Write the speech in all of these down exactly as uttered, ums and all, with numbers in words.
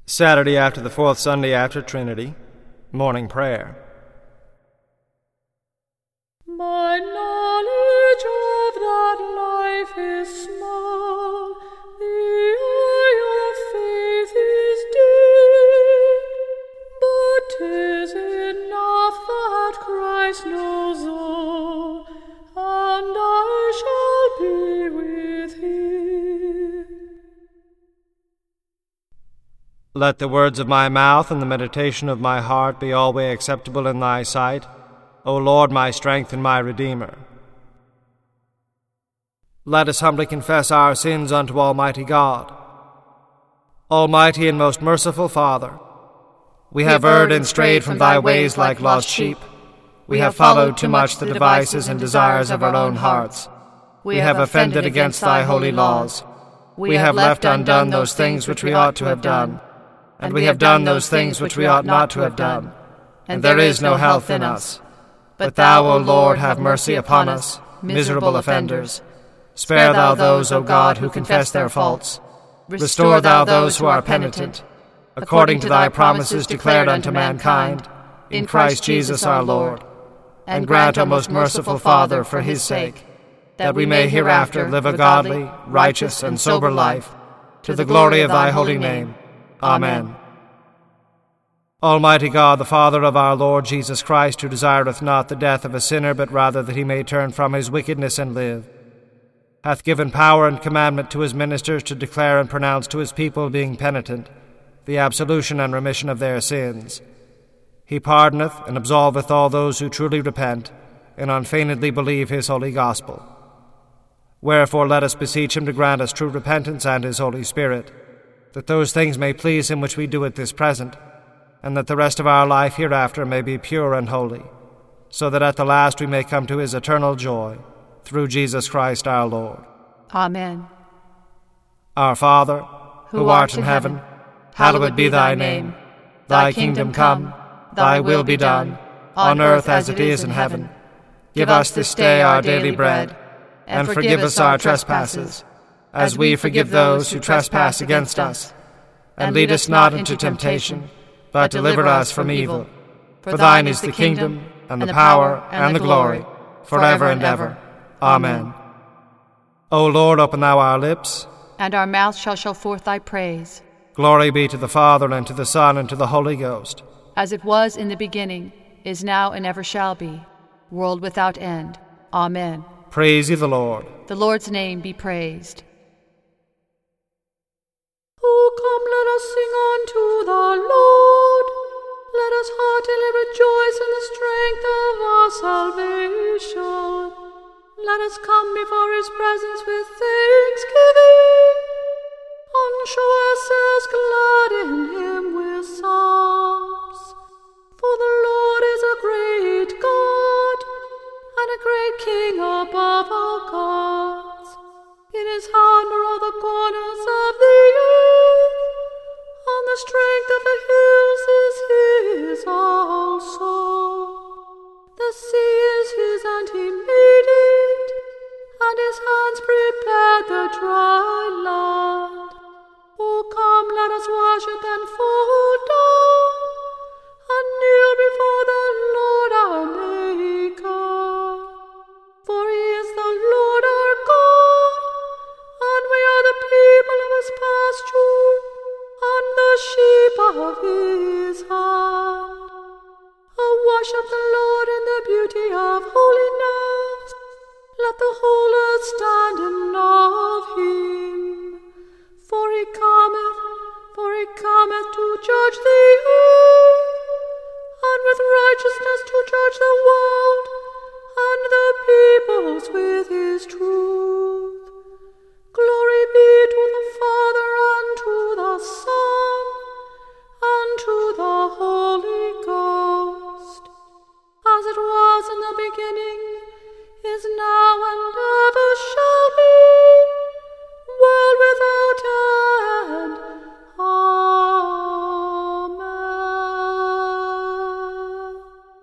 Saturday after the fourth Sunday after Trinity, morning prayer. My knowledge of that life is small, the eye of faith is dim, but 'tis enough that Christ knows all, and I shall be with him. Let the words of my mouth and the meditation of my heart be always acceptable in thy sight, O Lord, my strength and my Redeemer. Let us humbly confess our sins unto Almighty God. Almighty and most merciful Father, we have erred and strayed from thy ways like lost sheep. We have followed too much the devices and desires of our own hearts. We have offended against thy holy laws. We have left undone those things which we ought to have done, and we have done those things which we ought not to have done, and there is no health in us. But thou, O Lord, have mercy upon us, miserable offenders. Spare thou those, O God, who confess their faults. Restore thou those who are penitent, according to thy promises declared unto mankind, in Christ Jesus our Lord. And grant, O most merciful Father, for his sake, that we may hereafter live a godly, righteous, and sober life, to the glory of thy holy name. Amen. Almighty God, the Father of our Lord Jesus Christ, who desireth not the death of a sinner, but rather that he may turn from his wickedness and live, hath given power and commandment to his ministers to declare and pronounce to his people, being penitent, the absolution and remission of their sins. He pardoneth and absolveth all those who truly repent, and unfeignedly believe his holy gospel. Wherefore let us beseech him to grant us true repentance and his Holy Spirit, that those things may please him which we do at this present, and that the rest of our life hereafter may be pure and holy, so that at the last we may come to his eternal joy, through Jesus Christ our Lord. Amen. Our Father, who, who art, art in heaven, heaven hallowed be thy name. Thy kingdom come, thy will be done, on earth as it is in heaven. Give us this day our daily bread, and forgive us our trespasses, as we forgive those who trespass against us. And lead us not into temptation, but deliver us from evil. For thine is the kingdom, and the power, and the glory, forever and ever. Amen. O Lord, open thou our lips, and our mouth shall show forth thy praise. Glory be to the Father, and to the Son, and to the Holy Ghost. As it was in the beginning, is now, and ever shall be, world without end. Amen. Praise ye the Lord. The Lord's name be praised. Oh, come, let us sing unto the Lord. Let us heartily rejoice in the strength of our salvation. Let us come before his presence with thanksgiving, and show ourselves glad in him with psalms. For the Lord is a great God, and a great King above all gods. In his hand are all the corners of the earth, and the strength of the hills is his also. The sea is his, and he made it, and his hands prepared the dry land. Oh, come, let us worship and fall down, and kneel before the Lord our Maker. For he is the Lord our God, and we are the people of his pasture, and the sheep of his hand. Oh, worship the Lord in the beauty of holiness. Let the whole earth stand in awe of him. For he cometh, for he cometh to judge the earth, and with righteousness to judge the world, and the peoples with his truth. Glory be to the Father, and to the Son, and to the Holy Ghost, as it was in the beginning, is now, and ever shall be, world without end. Amen.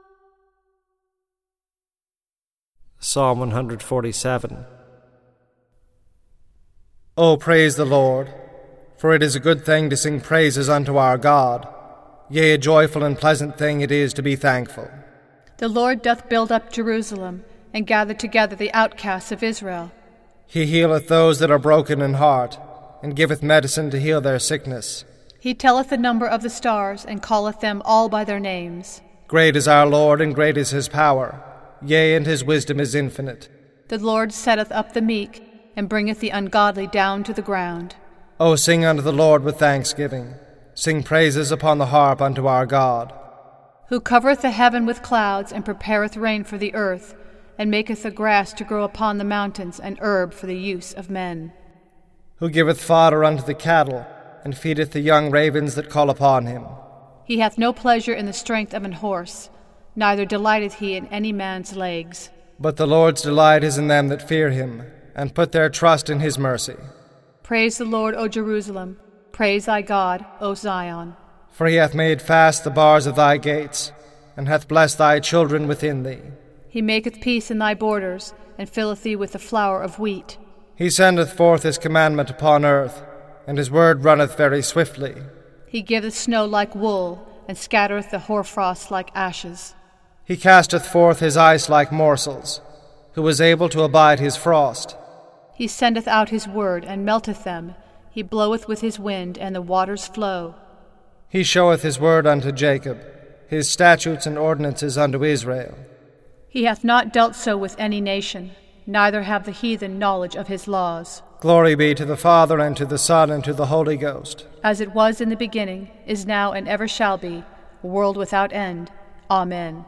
Psalm one forty-seven. O praise the Lord. For it is a good thing to sing praises unto our God. Yea, a joyful and pleasant thing it is to be thankful. The Lord doth build up Jerusalem, and gather together the outcasts of Israel. He healeth those that are broken in heart, and giveth medicine to heal their sickness. He telleth the number of the stars, and calleth them all by their names. Great is our Lord, and great is his power. Yea, and his wisdom is infinite. The Lord setteth up the meek, and bringeth the ungodly down to the ground. O sing unto the Lord with thanksgiving. Sing praises upon the harp unto our God. Who covereth the heaven with clouds, and prepareth rain for the earth, and maketh the grass to grow upon the mountains, and herb for the use of men. Who giveth fodder unto the cattle, and feedeth the young ravens that call upon him. He hath no pleasure in the strength of an horse, neither delighteth he in any man's legs. But the Lord's delight is in them that fear him, and put their trust in his mercy. Praise the Lord, O Jerusalem. Praise thy God, O Zion. For he hath made fast the bars of thy gates, and hath blessed thy children within thee. He maketh peace in thy borders, and filleth thee with the flour of wheat. He sendeth forth his commandment upon earth, and his word runneth very swiftly. He giveth snow like wool, and scattereth the hoarfrost like ashes. He casteth forth his ice like morsels, who is able to abide his frost. He sendeth out his word, and melteth them. He bloweth with his wind, and the waters flow. He showeth his word unto Jacob, his statutes and ordinances unto Israel. He hath not dealt so with any nation, neither have the heathen knowledge of his laws. Glory be to the Father, and to the Son, and to the Holy Ghost. As it was in the beginning, is now, and ever shall be, a world without end. Amen.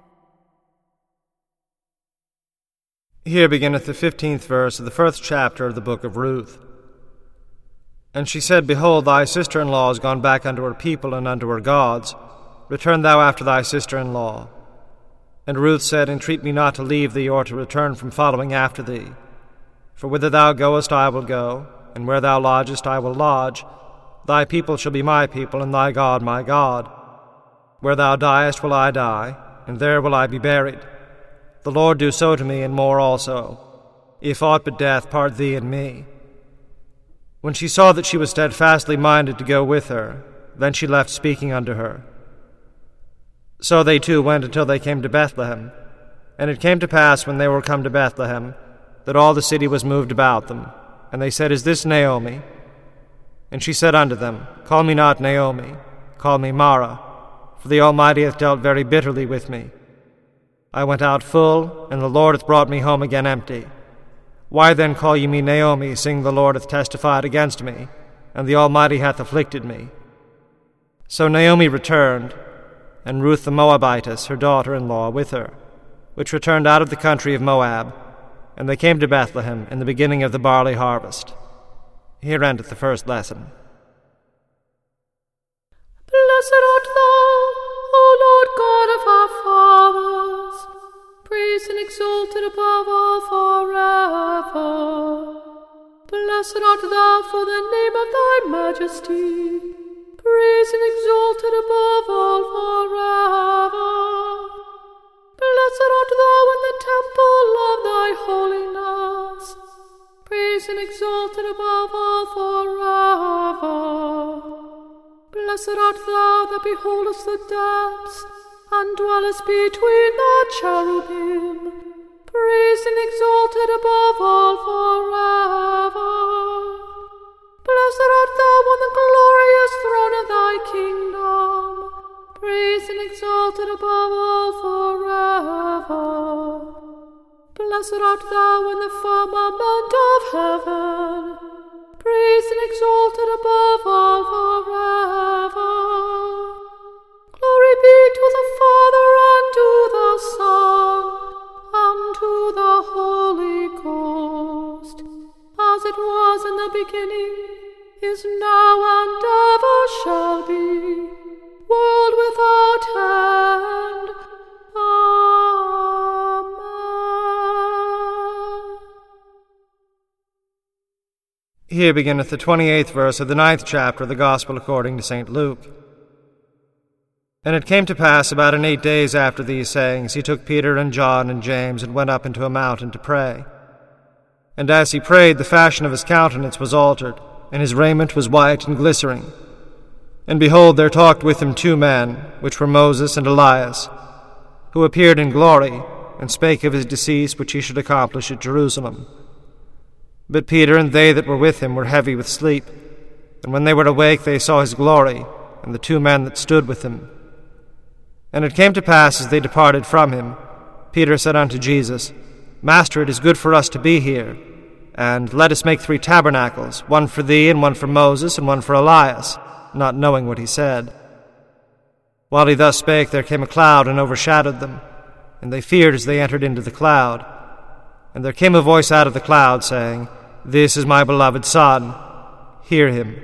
Here beginneth the fifteenth verse of the first chapter of the book of Ruth. And she said, Behold, thy sister-in-law is gone back unto her people and unto her gods. Return thou after thy sister-in-law. And Ruth said, Entreat me not to leave thee, or to return from following after thee. For whither thou goest I will go, and where thou lodgest I will lodge. Thy people shall be my people, and thy God my God. Where thou diest will I die, and there will I be buried. The Lord do so to me, and more also, if aught but death part thee and me. When she saw that she was steadfastly minded to go with her, then she left speaking unto her. So they two went until they came to Bethlehem. And it came to pass, when they were come to Bethlehem, that all the city was moved about them. And they said, Is this Naomi? And she said unto them, Call me not Naomi, call me Mara, for the Almighty hath dealt very bitterly with me. I went out full, and the Lord hath brought me home again empty. Why then call ye me Naomi, seeing the Lord hath testified against me, and the Almighty hath afflicted me? So Naomi returned, and Ruth the Moabitess, her daughter-in-law, with her, which returned out of the country of Moab, and they came to Bethlehem in the beginning of the barley harvest. Here endeth the first lesson. Blessed art thou, O Lord God of our fathers, praised and exalted above all forever. Blessed art thou for the name of thy majesty, praised and exalted above all forever. Blessed art thou in the temple of thy holiness, praised and exalted above all forever. Blessed art thou that beholdest the depths, and dwellest between the cherubim, praised and exalted above all forever. Blessed art thou on the glorious throne of thy kingdom, praised and exalted above all forever. Blessed art thou in the firmament of heaven, praised and exalted above all forever. Glory be to the Father, and to the Son, and to the Holy Ghost, as it was in the beginning, is now, and ever shall be, world without end. Amen. Here beginneth the twenty-eighth verse of the ninth chapter of the Gospel according to Saint Luke. And it came to pass about in eight days after these sayings, he took Peter and John and James, and went up into a mountain to pray. And as he prayed, the fashion of his countenance was altered, and his raiment was white and glistering. And behold, there talked with him two men, which were Moses and Elias, who appeared in glory, and spake of his decease which he should accomplish at Jerusalem. But Peter and they that were with him were heavy with sleep, and when they were awake they saw his glory, and the two men that stood with him. And it came to pass, as they departed from him, Peter said unto Jesus, Master, it is good for us to be here, and let us make three tabernacles, one for thee, and one for Moses, and one for Elias, not knowing what he said. While he thus spake, there came a cloud and overshadowed them, and they feared as they entered into the cloud. And there came a voice out of the cloud, saying, This is my beloved Son, hear him.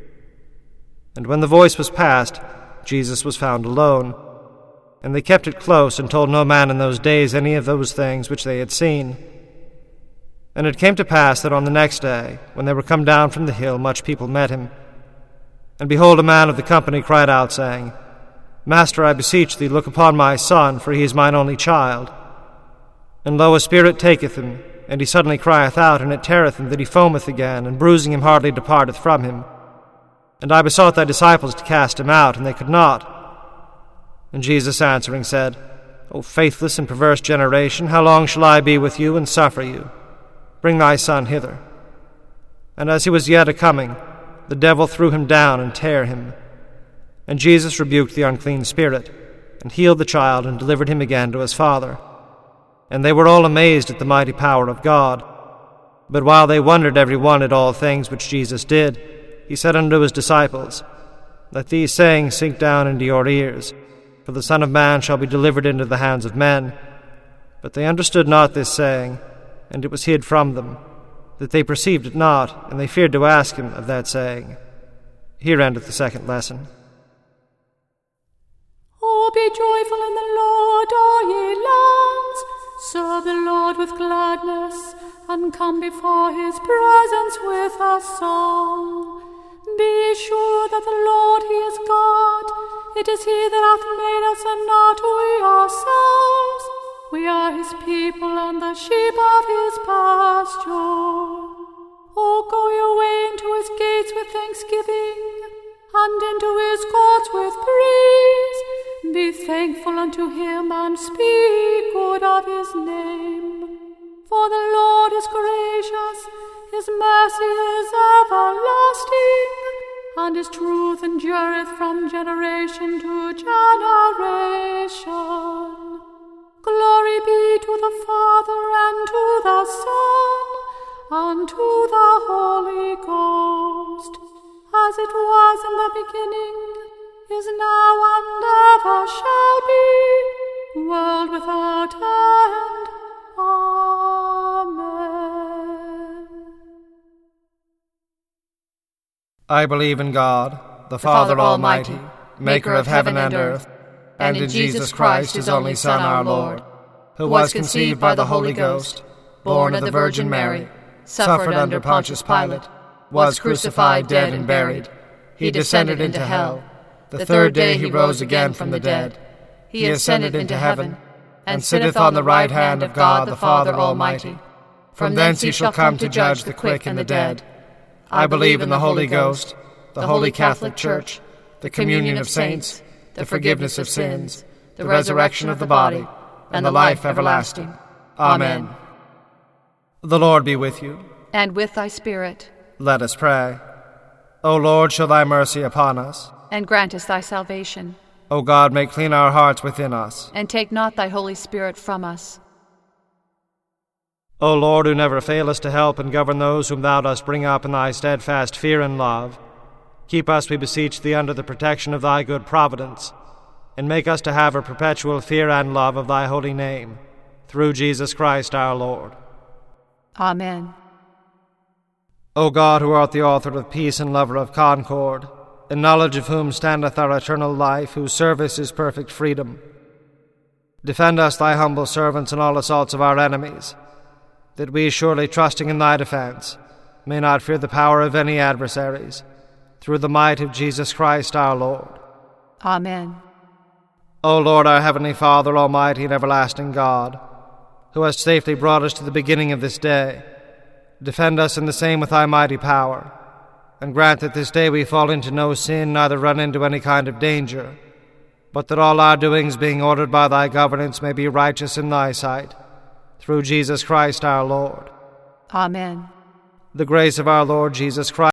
And when the voice was past, Jesus was found alone. And they kept it close, and told no man in those days any of those things which they had seen. And it came to pass that on the next day, when they were come down from the hill, much people met him. And behold, a man of the company cried out, saying, Master, I beseech thee, look upon my son, for he is mine only child. And lo, a spirit taketh him, and he suddenly crieth out, and it teareth him that he foameth again, and bruising him hardly departeth from him. And I besought thy disciples to cast him out, and they could not. And Jesus answering said, O faithless and perverse generation, how long shall I be with you and suffer you? Bring thy son hither. And as he was yet a-coming, the devil threw him down and tare him. And Jesus rebuked the unclean spirit, and healed the child, and delivered him again to his father. And they were all amazed at the mighty power of God. But while they wondered every one at all things which Jesus did, he said unto his disciples, Let these sayings sink down into your ears, for the Son of Man shall be delivered into the hands of men. But they understood not this saying, and it was hid from them, that they perceived it not, and they feared to ask him of that saying. Here endeth the second lesson. Oh, be joyful in the Lord, all ye lands. Serve the Lord with gladness, and come before his presence with a song. Be sure that the Lord, he is God. It is he that hath made us, and not we ourselves. We are his people, and the sheep of his pasture. Oh, go your way into his gates with thanksgiving, and into his courts with praise. Be thankful unto him, and speak good of his name. For the Lord is gracious, his mercy is everlasting, and his truth endureth from generation to generation. Glory be to the Father, and to the Son, and to the Holy Ghost, as it was in the beginning, is now, and ever shall be, world without end. Amen. I believe in God, the Father Almighty, maker of heaven and earth, and in Jesus Christ, his only Son, our Lord, who was conceived by the Holy Ghost, born of the Virgin Mary, suffered under Pontius Pilate, was crucified, dead, and buried. He descended into hell. The third day he rose again from the dead. He ascended into heaven, and sitteth on the right hand of God the Father Almighty. From thence he shall come to judge the quick and the dead. I believe in the Holy Ghost, the Holy Catholic Church, the communion of saints, the forgiveness of sins, the resurrection of the body, and the life everlasting. Amen. The Lord be with you. And with thy spirit. Let us pray. O Lord, show thy mercy upon us. And grant us thy salvation. O God, make clean our hearts within us. And take not thy Holy Spirit from us. O Lord, who never failest to help and govern those whom thou dost bring up in thy steadfast fear and love, keep us, we beseech thee, under the protection of thy good providence, and make us to have a perpetual fear and love of thy holy name, through Jesus Christ our Lord. Amen. O God, who art the author of peace and lover of concord, in knowledge of whom standeth our eternal life, whose service is perfect freedom, defend us, thy humble servants, in all assaults of our enemies, that we, surely trusting in thy defense, may not fear the power of any adversaries, through the might of Jesus Christ our Lord. Amen. O Lord, our heavenly Father, almighty and everlasting God, who hast safely brought us to the beginning of this day, defend us in the same with thy mighty power, and grant that this day we fall into no sin, neither run into any kind of danger, but that all our doings, being ordered by thy governance, may be righteous in thy sight, through Jesus Christ our Lord. Amen. The grace of our Lord Jesus Christ